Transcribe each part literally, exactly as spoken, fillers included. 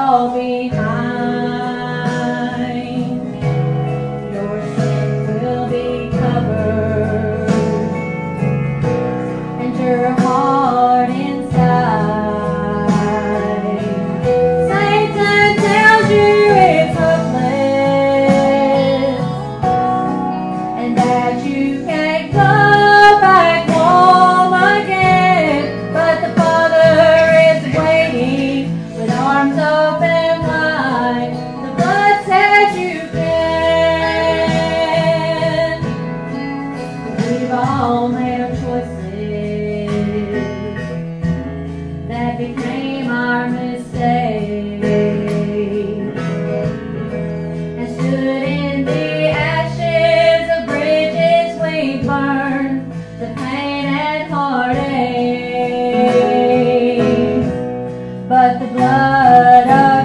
all behind. Your sin will be covered, and your heart inside. Satan tells you it's hopeless, and that you can't go back home again. But the Father is waiting with arms open wide. The blood says you can. We've all made our choices that became our mistakes, and stood in the ashes of bridges we burned, the pain and heartache. But the blood of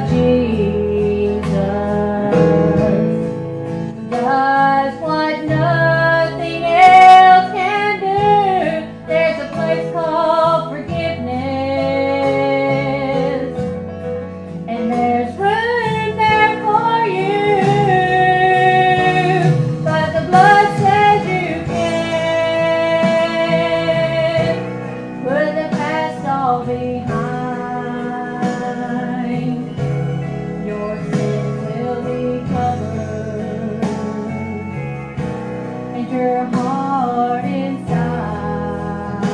Jesus does what nothing else can do. There's a place called forgiveness, and there's room there for you. But the blood says you can put the past all behind. Your sin will be covered, and your heart inside.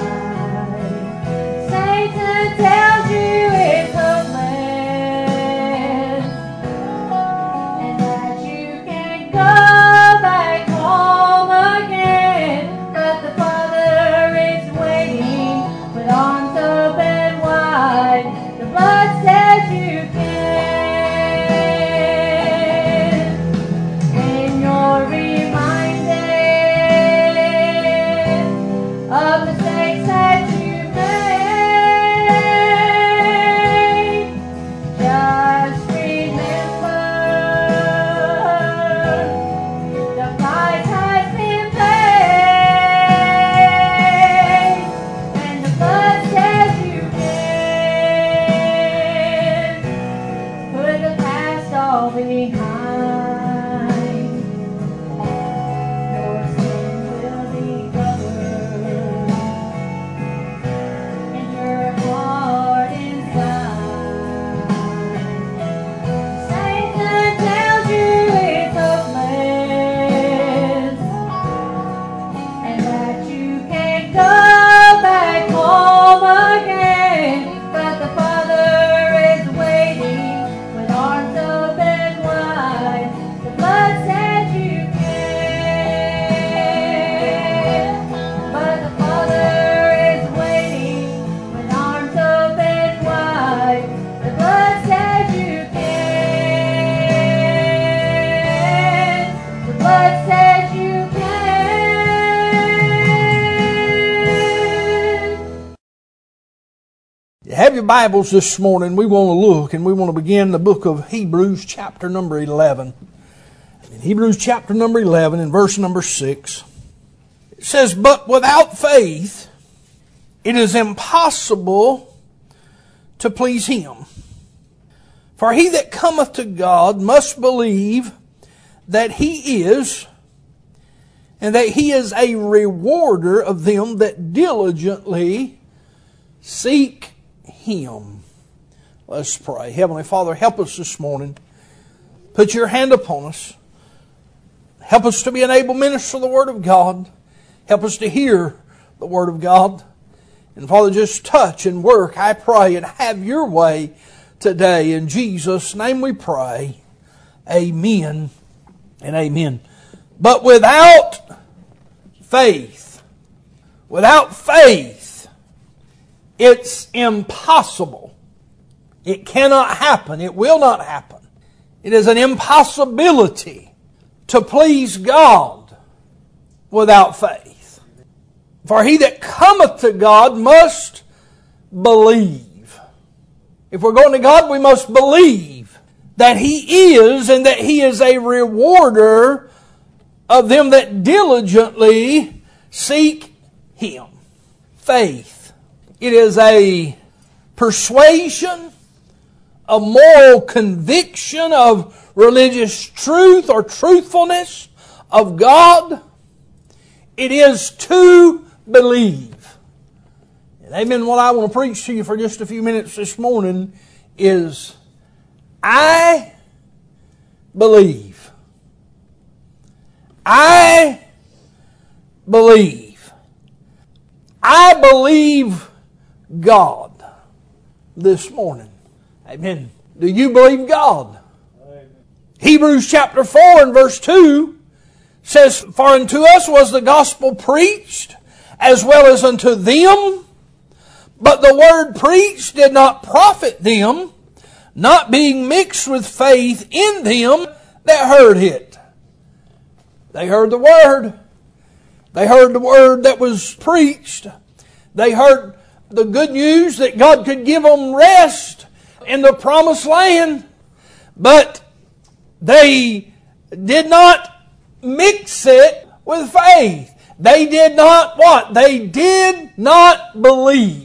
Satan tells you it's hopeless, and that you can't go back home again. But the Father is waiting with arms open wide. The blood says you can. When you're reminded of mistakes that you made, just remember the price has been paid, and the blood says you can put the past all behind. Your sin will be covered, and your heart inside. Satan tells you it's hopeless, and that you can't go back home again. But the Father is waiting with arms open wide. The blood says you can. But the Father is waiting with arms open wide. The blood says you can. The blood says you can. You have your Bibles this morning. We want to look and we want to begin the book of Hebrews chapter number eleven. In Hebrews chapter number eleven and verse number six, it says, "But without faith it is impossible to please Him. For he that cometh to God must believe that He is, and that He is a rewarder of them that diligently seek Him." Let's pray. Heavenly Father, help us this morning. Put your hand upon us. Help us to be an able minister of the Word of God. Help us to hear the Word of God. And Father, just touch and work, I pray, and have your way today. In Jesus' name we pray. Amen and amen. But without faith, without faith, it's impossible. It cannot happen. It will not happen. It is an impossibility to please God without faith. For he that cometh to God must believe. If we're going to God, we must believe that He is, and that He is a rewarder of them that diligently seek Him. Faith. It is a persuasion a moral conviction of religious truth or truthfulness of God. It is to believe. And amen. What I want to preach to you for just a few minutes this morning is I believe. I believe. I believe God this morning. Amen. Do you believe God? Amen. Hebrews chapter four and verse two says, For unto us was the gospel preached, as well as unto them. But the word preached did not profit them, not being mixed with faith in them that heard it. They heard the word. They heard the word that was preached. They heard the good news that God could give them rest in the promised land. But they did not mix it with faith. They did not what? They did not believe.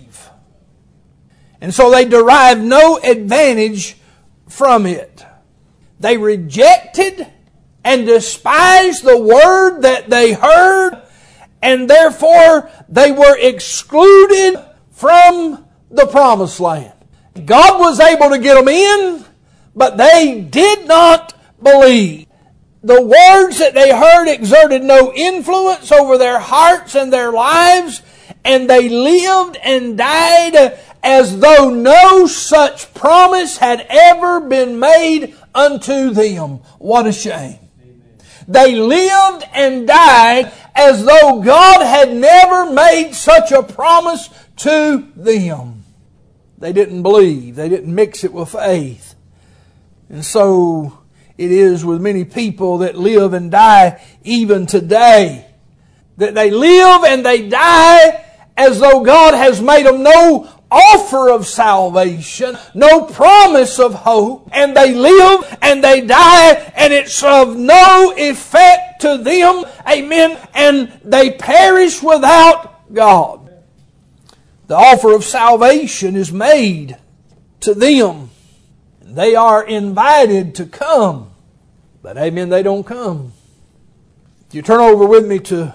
And so they derived no advantage from it. They rejected and despised the word that they heard, and therefore they were excluded from the promised land. God was able to get them in, but they did not believe. The words that they heard exerted no influence over their hearts and their lives, and they lived and died as though no such promise had ever been made unto them. What a shame. Amen. They lived and died as though God had never made such a promise to them. They didn't believe. They didn't mix it with faith. And so it is with many people that live and die even today. That they live and they die as though God has made them no offer of salvation, no promise of hope, and they live and they die, and it's of no effect to them, amen, and they perish without God. The offer of salvation is made to them. They are invited to come, but amen, they don't come. If you turn over with me to,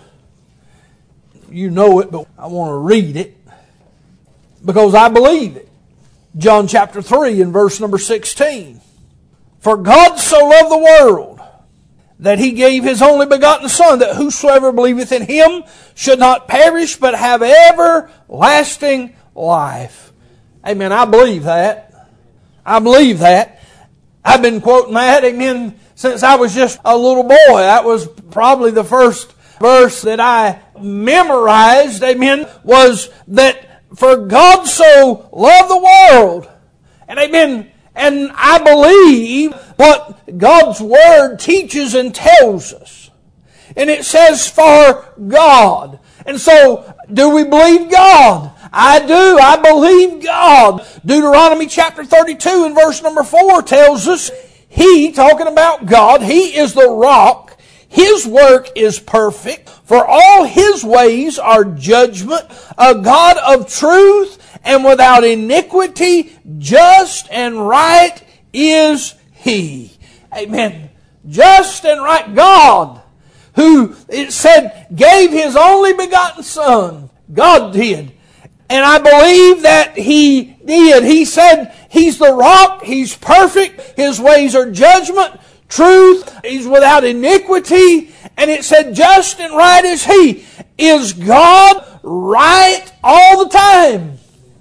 you know it, but I want to read it, because I believe it. John chapter three and verse number sixteen. For God so loved the world that He gave His only begotten Son, that whosoever believeth in Him should not perish, but have everlasting life. Amen. I believe that. I believe that. I've been quoting that, amen, since I was just a little boy. That was probably the first verse that I memorized, amen, was that for God so loved the world. And amen. And I believe what God's Word teaches and tells us. And it says for God. And so, do we believe God? I do. I believe God. Deuteronomy chapter thirty-two and verse number four tells us, He, talking about God, He is the rock. His work is perfect, for all His ways are judgment, a God of truth and without iniquity, just and right is He. Amen. Just and right God, who, it said, gave His only begotten Son. God did. And I believe that He did. He said He's the rock, He's perfect, His ways are judgment, truth, He's without iniquity, and it said just and right is He. Is God right all the time?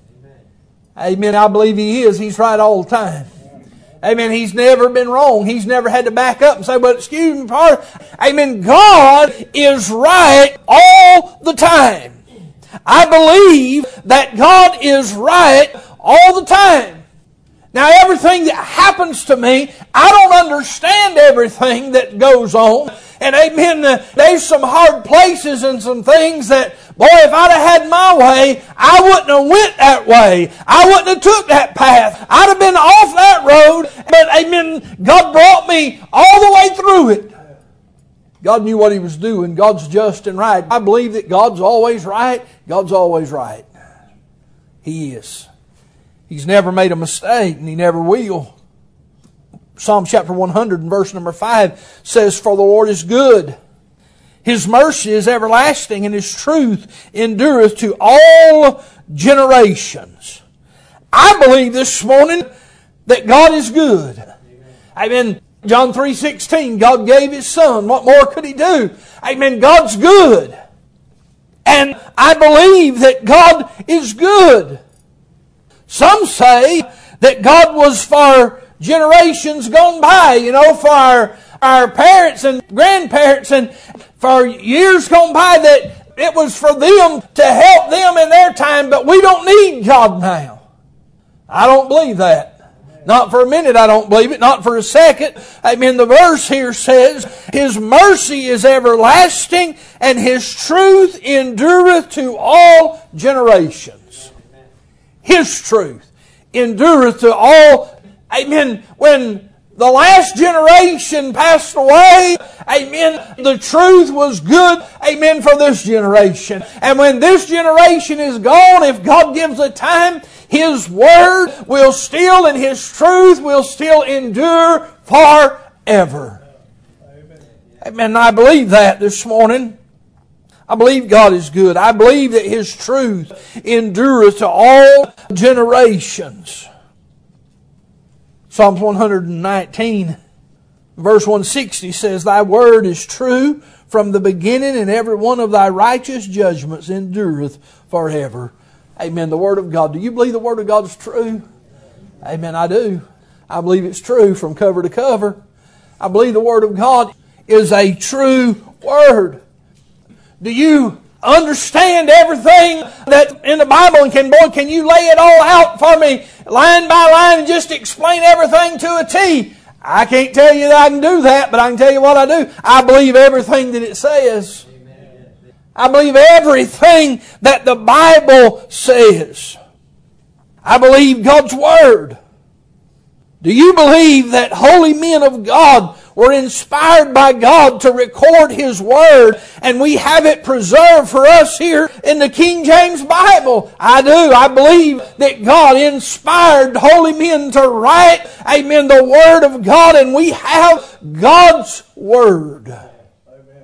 Amen. I believe He is. He's right all the time. Amen. He's never been wrong. He's never had to back up and say, well, excuse me, pardon. Amen. God is right all the time. I believe that God is right all the time. Now, everything that happens to me, I don't understand everything that goes on. And amen, uh, there's some hard places and some things that, boy, if I'd have had my way, I wouldn't have went that way. I wouldn't have took that path. I'd have been off that road. But amen, God brought me all the way through it. God knew what He was doing. God's just and right. I believe that God's always right. God's always right. He is. He's never made a mistake, and He never will. Psalm chapter one hundred and verse number five says, "For the Lord is good. His mercy is everlasting, and His truth endureth to all generations." I believe this morning that God is good. Amen. John three sixteen, God gave His Son. What more could He do? Amen. God's good. And I believe that God is good. Some say that God was for generations gone by, you know, for our, our parents and grandparents, and for years gone by, that it was for them to help them in their time, but we don't need God now. I don't believe that. Not for a minute I don't believe it. Not for a second. Amen. The verse here says, His mercy is everlasting, and His truth endureth to all generations. His truth endureth to all. Amen. When the last generation passed away, amen, the truth was good, amen, for this generation. And when this generation is gone, if God gives a time, His Word will still, and His truth will still endure forever. Amen. Amen. I believe that this morning. I believe God is good. I believe that His truth endureth to all generations. Psalms one nineteen, verse one sixty says, "Thy word is true from the beginning, and every one of Thy righteous judgments endureth forever." Amen. The Word of God. Do you believe the Word of God is true? Amen. I do. I believe it's true from cover to cover. I believe the Word of God is a true Word. Do you understand everything that in the Bible? And can, boy, can you lay it all out for me line by line and just explain everything to a T? I can't tell you that I can do that, but I can tell you what I do. I believe everything that it says. I believe everything that the Bible says. I believe God's Word. Do you believe that holy men of God were inspired by God to record His Word, and we have it preserved for us here in the King James Bible? I do. I believe that God inspired holy men to write, amen, the Word of God, and we have God's Word. Amen.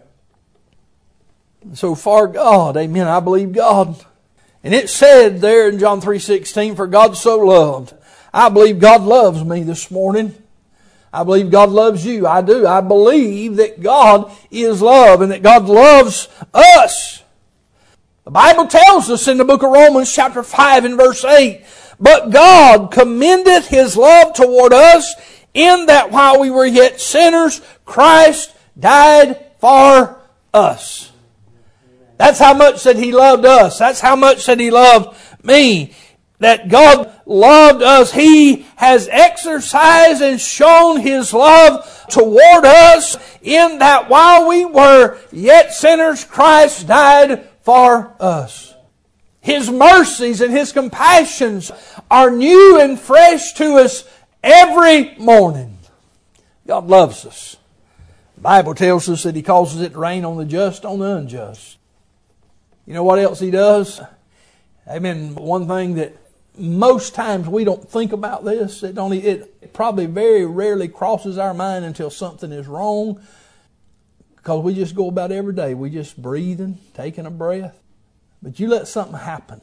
So far, God, amen, I believe God. And it said there in John three sixteen, "For God so loved." I believe God loves me this morning. I believe God loves you. I do. I believe that God is love and that God loves us. The Bible tells us in the book of Romans chapter five and verse eight, "But God commendeth His love toward us, in that while we were yet sinners, Christ died for us." That's how much that He loved us. That's how much that He loved me. That God loved us. He has exercised and shown His love toward us, in that while we were yet sinners, Christ died for us. His mercies and His compassions are new and fresh to us every morning. God loves us. The Bible tells us that He causes it to rain on the just, on the unjust. You know what else He does? Amen. One thing that most times we don't think about this. It only it probably very rarely crosses our mind until something is wrong. Because we just go about every day. We just breathing, taking a breath. But you let something happen.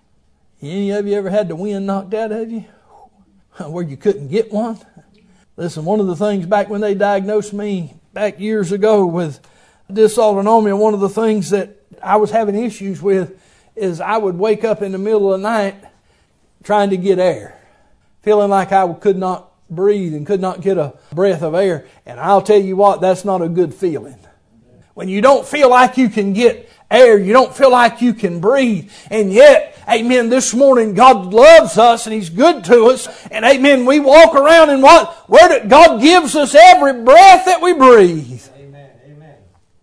Any of you ever had the wind knocked out of you? Where you couldn't get one? Listen, one of the things back when they diagnosed me back years ago with dysautonomia, one of the things that I was having issues with is I would wake up in the middle of the night trying to get air, feeling like I could not breathe and could not get a breath of air. And I'll tell you what, that's not a good feeling. When you don't feel like you can get air, you don't feel like you can breathe. And yet, amen, this morning God loves us and He's good to us. And amen, we walk around and what? Where did, God gives us every breath that we breathe. Amen, amen.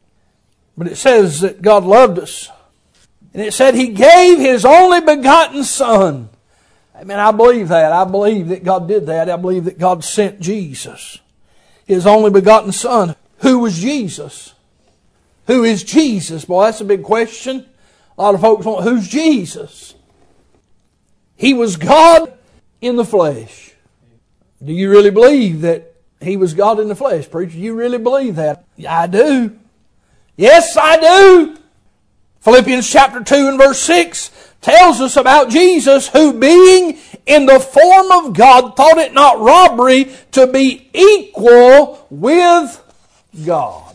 But it says that God loved us. And it said He gave His only begotten Son. Amen. I believe that. I believe that God did that. I believe that God sent Jesus, His only begotten Son. Who was Jesus? Who is Jesus? Boy, that's a big question. A lot of folks want, who's Jesus? He was God in the flesh. Do you really believe that He was God in the flesh, preacher? Do you really believe that? I do. Yes, I do. Philippians chapter two and verse six tells us about Jesus, who being in the form of God thought it not robbery to be equal with God.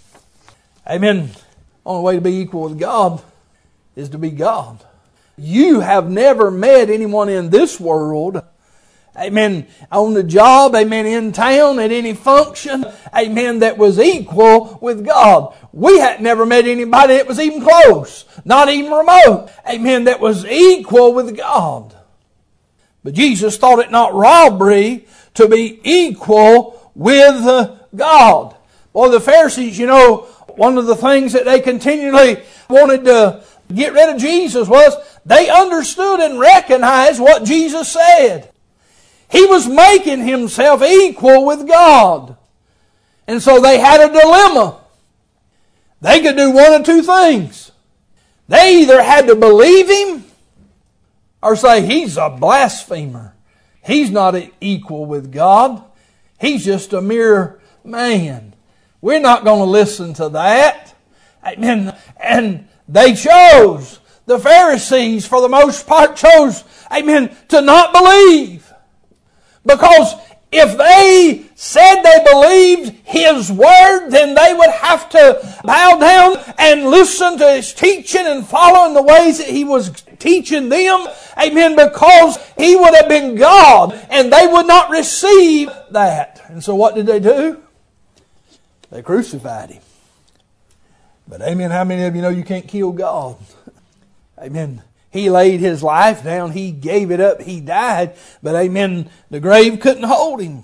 Amen. The only way to be equal with God is to be God. You have never met anyone in this world, amen, on the job, amen, in town, at any function, amen, that was equal with God. We had never met anybody that was even close, not even remote, amen, that was equal with God. But Jesus thought it not robbery to be equal with God. Well, the Pharisees, you know, one of the things that they continually wanted to get rid of Jesus was they understood and recognized what Jesus said. He was making Himself equal with God. And so they had a dilemma. They could do one of two things. They either had to believe Him or say He's a blasphemer. He's not equal with God. He's just a mere man. We're not going to listen to that. Amen. And they chose, the Pharisees for the most part chose, amen, to not believe. Because if they said they believed His Word, then they would have to bow down and listen to His teaching and follow in the ways that He was teaching them. Amen. Because He would have been God and they would not receive that. And so what did they do? They crucified Him. But amen, how many of you know you can't kill God? Amen. He laid His life down. He gave it up. He died. But amen, the grave couldn't hold Him.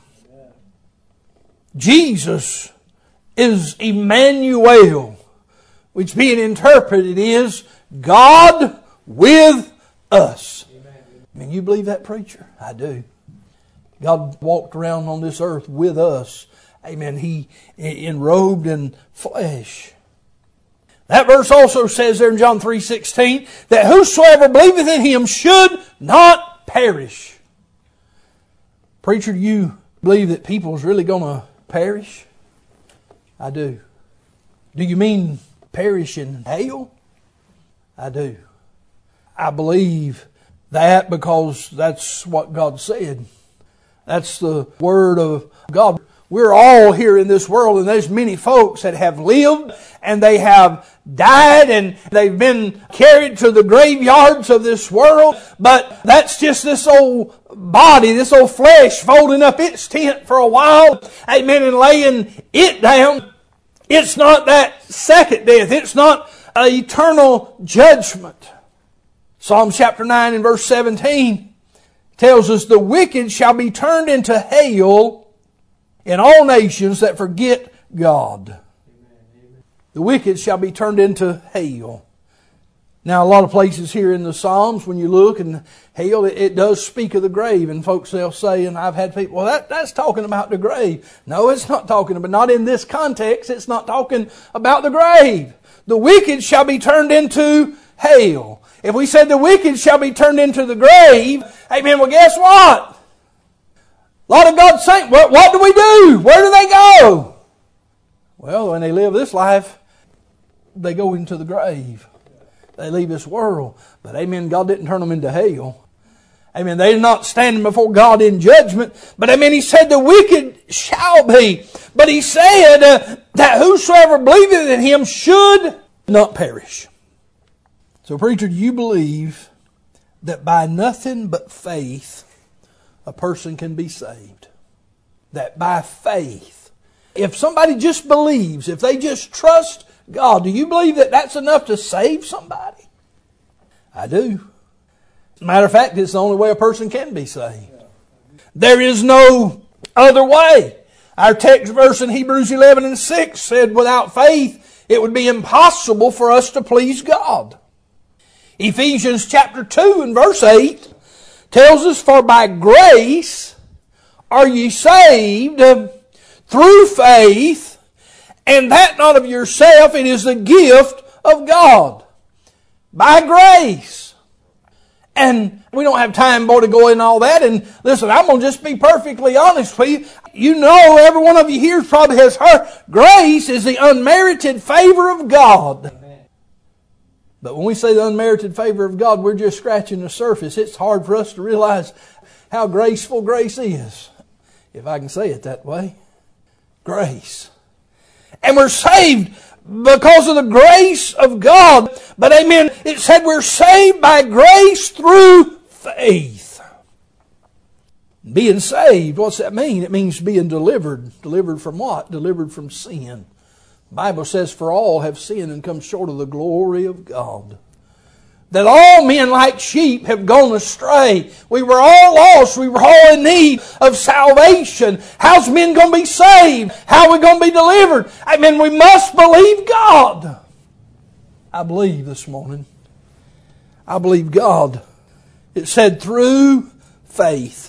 Jesus is Emmanuel, which being interpreted is God with us. I mean, you believe that, preacher? I do. God walked around on this earth with us. Amen. He enrobed in flesh. That verse also says there in John three sixteen that whosoever believeth in Him should not perish. Preacher, do you believe that people's really going to perish? I do. Do you mean perish in hell? I do. I believe that because that's what God said. That's the Word of God. We're all here in this world, and there's many folks that have lived and they have died and they've been carried to the graveyards of this world. But that's just this old body, this old flesh folding up its tent for a while, amen, and laying it down. It's not that second death. It's not an eternal judgment. Psalm chapter nine and verse seventeen tells us the wicked shall be turned into hail in all nations that forget God. The wicked shall be turned into hail. Now, a lot of places here in the Psalms, when you look, and hail, it, it does speak of the grave. And folks, they'll say, and I've had people, well, that, that's talking about the grave. No, it's not talking about, not in this context. It's not talking about the grave. The wicked shall be turned into hail. If we said the wicked shall be turned into the grave, amen, well, guess what? A lot of God's saints, what, what do we do? Where do they go? Well, when they live this life, they go into the grave. They leave this world. But amen, God didn't turn them into hell. Amen, they're not standing before God in judgment. But amen, He said the wicked shall be. But He said uh, that whosoever believeth in Him should not perish. So preacher, do you believe that by nothing but faith a person can be saved? That by faith, if somebody just believes, if they just trust God, do you believe that that's enough to save somebody? I do. As a matter of fact, it's the only way a person can be saved. There is no other way. Our text verse in Hebrews eleven and six said, without faith, it would be impossible for us to please God. Ephesians chapter two and verse eight tells us, for by grace are ye saved through faith, and that not of yourself, it is the gift of God. By grace. And we don't have time, boy, to go in all that. And listen, I'm going to just be perfectly honest with you. You know, every one of you here probably has heard, grace is the unmerited favor of God. Amen. But when we say the unmerited favor of God, we're just scratching the surface. It's hard for us to realize how graceful grace is, if I can say it that way. Grace. And we're saved because of the grace of God. But amen, it said we're saved by grace through faith. Being saved, what's that mean? It means being delivered. Delivered from what? Delivered from sin. The Bible says, for all have sinned and come short of the glory of God. That all men like sheep have gone astray. We were all lost. We were all in need of salvation. How's men going to be saved? How are we going to be delivered? I mean, we must believe God. I believe this morning. I believe God. It said through faith.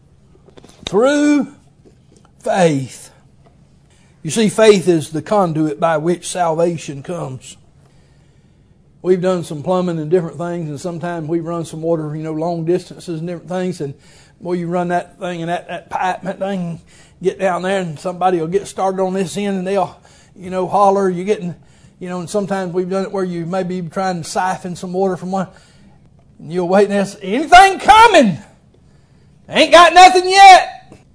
Through faith. You see, faith is the conduit by which salvation comes. We've done some plumbing and different things, and sometimes we've run some water, you know, long distances and different things, and boy, you run that thing and that, that pipe and that thing, get down there, and somebody will get started on this end, and they'll, you know, holler, you're getting, you know, and sometimes we've done it where you may be trying to siphon some water from one, and you'll wait and ask, anything coming? Ain't got nothing yet.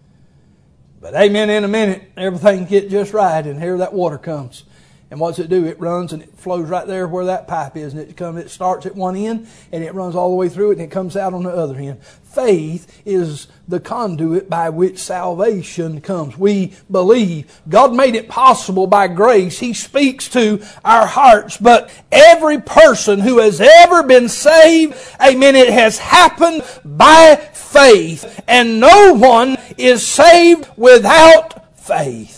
But amen, in a minute, everything get just right, and here that water comes. And what's it do? It runs and it flows right there where that pipe is. And it comes, it starts at one end and it runs all the way through it and it comes out on the other end. Faith is the conduit by which salvation comes. We believe. God made it possible by grace. He speaks to our hearts. But every person who has ever been saved, amen, it has happened by faith. And no one is saved without faith.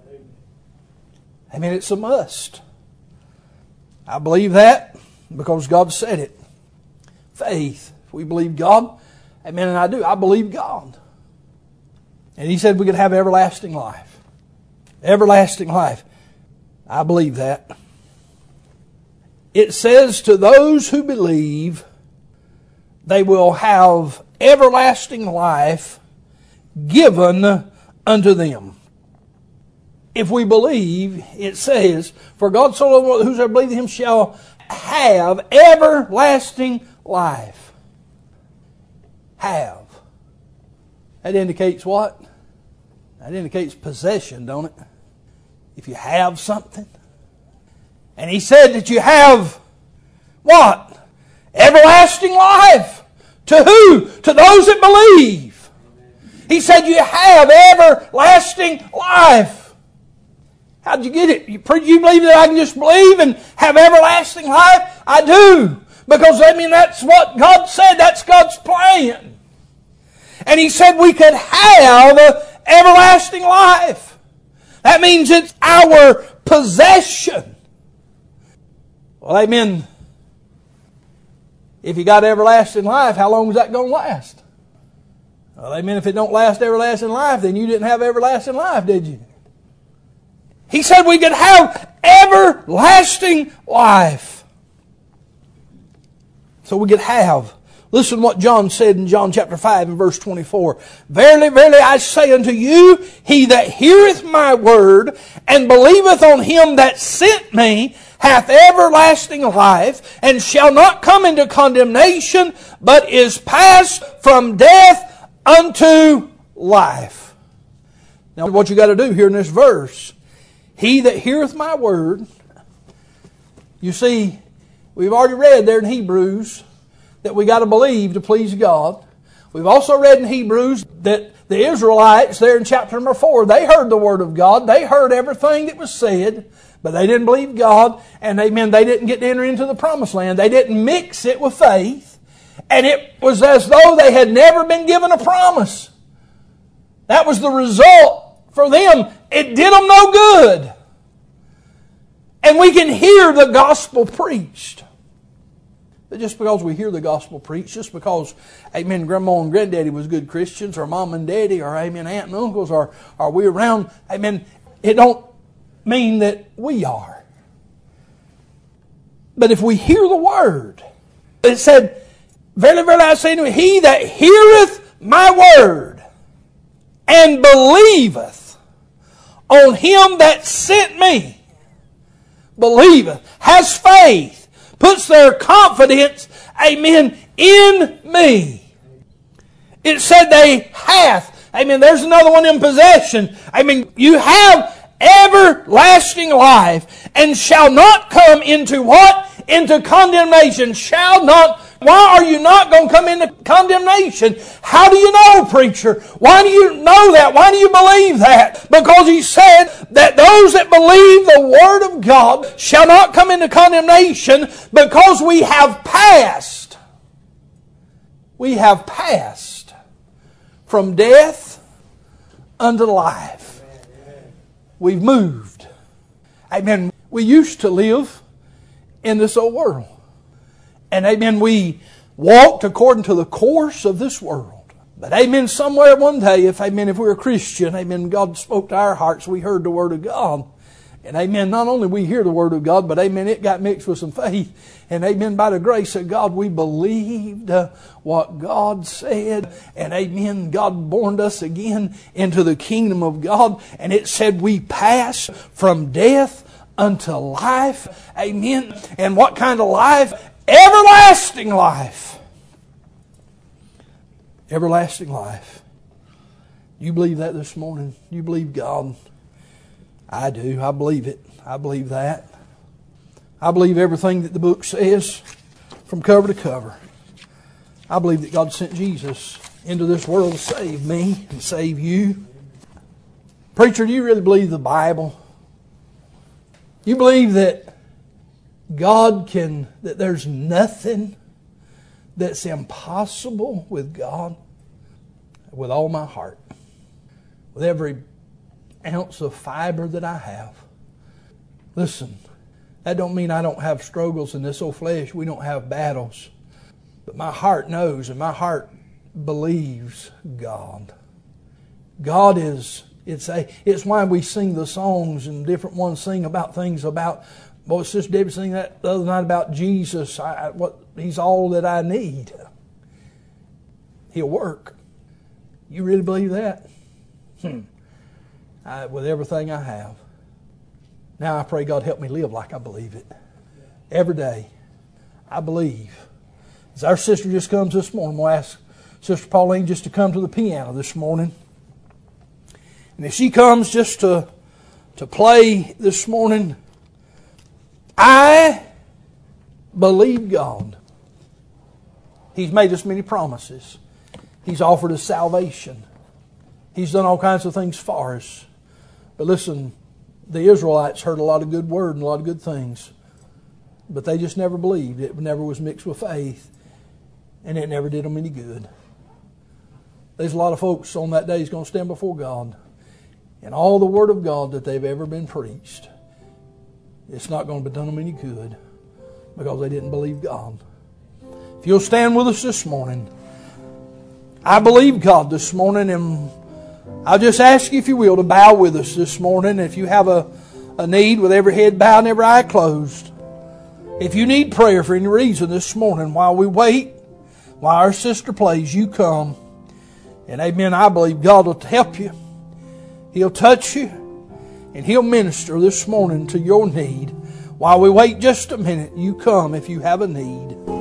I mean, it's a must. I believe that because God said it. Faith. If we believe God, amen, and I do. I believe God. And He said we could have everlasting life. Everlasting life. I believe that. It says to those who believe, they will have everlasting life given unto them. If we believe, it says, for God so loved the world, whosoever believeth in Him shall have everlasting life. Have. That indicates what? That indicates possession, don't it? If you have something. And He said that you have what? Everlasting life. To who? To those that believe. He said you have everlasting life. How'd you get it? You, you believe that I can just believe and have everlasting life? I do. Because, I mean, that's what God said. That's God's plan. And He said we could have everlasting life. That means it's our possession. Well, amen. If you got everlasting life, how long is that going to last? Well, amen. If it don't last everlasting life, then you didn't have everlasting life, did you? He said we could have everlasting life. So we could have. Listen to what John said in John chapter five and verse twenty-four. Verily, verily, I say unto you, he that heareth my word and believeth on Him that sent me hath everlasting life, and shall not come into condemnation, but is passed from death unto life. Now what you got to do here in this verse, he that heareth my word, you see, we've already read there in Hebrews that we got to believe to please God. We've also read in Hebrews that the Israelites there in chapter number four, they heard the word of God. They heard everything that was said, but they didn't believe God, and amen, they didn't get to enter into the promised land. They didn't mix it with faith, and it was as though they had never been given a promise. That was the result for them. It did them no good. And we can hear the gospel preached. But just because we hear the gospel preached, just because, amen, grandma and granddaddy was good Christians, or mom and daddy, or amen, aunt and uncles, or are we around, amen, it don't mean that we are. But if we hear the word, it said, Verily, verily, I say unto you, he that heareth my word and believeth on him that sent me, believeth, has faith, puts their confidence, amen, in me. It said they hath. Amen. There's another one in possession. I mean, you have everlasting life and shall not come into what? Into condemnation. Shall not. Why are you not going to come into condemnation? How do you know, preacher? Why do you know that? Why do you believe that? Because He said that those that believe the Word of God shall not come into condemnation, because we have passed. We have passed from death unto life. We've moved. Amen. We used to live in this old world. And amen, we walked according to the course of this world. But amen, somewhere one day, if amen, if we were a Christian, amen, God spoke to our hearts, we heard the Word of God. And amen, not only we hear the Word of God, but amen, it got mixed with some faith. And amen, by the grace of God, we believed uh, what God said. And amen, God born us again into the kingdom of God. And it said we pass from death unto life. Amen. And what kind of life? Everlasting life. Everlasting life. You believe that this morning? You believe God? I do. I believe it. I believe that. I believe everything that the book says from cover to cover. I believe that God sent Jesus into this world to save me and save you. Preacher, do you really believe the Bible? You believe that God can, that there's nothing that's impossible with God? With all my heart. With every ounce of fiber that I have. Listen, that don't mean I don't have struggles in this old flesh. We don't have battles. But my heart knows and my heart believes God. God is, it's a, it's why we sing the songs, and different ones sing about things about, boy, Sister Debbie sang that the other night about Jesus. I, I, what, He's all that I need. He'll work. You really believe that? Hmm. I, with everything I have. Now I pray God help me live like I believe it. Every day. I believe. As our sister just comes this morning, we'll ask Sister Pauline just to come to the piano this morning. And if she comes just to, to play this morning, I believe God. He's made us many promises. He's offered us salvation. He's done all kinds of things for us. But listen, the Israelites heard a lot of good word and a lot of good things. But they just never believed. It never was mixed with faith. And it never did them any good. There's a lot of folks on that day who's going to stand before God. And all the Word of God that they've ever been preached, it's not going to be done them any good. Because they didn't believe God. If you'll stand with us this morning. I believe God this morning, and I'll just ask you, if you will, to bow with us this morning. If you have a, a need, with every head bowed and every eye closed. If you need prayer for any reason this morning, while we wait, while our sister plays, you come. And amen, I believe God will help you. He'll touch you. And He'll minister this morning to your need. While we wait just a minute, you come if you have a need.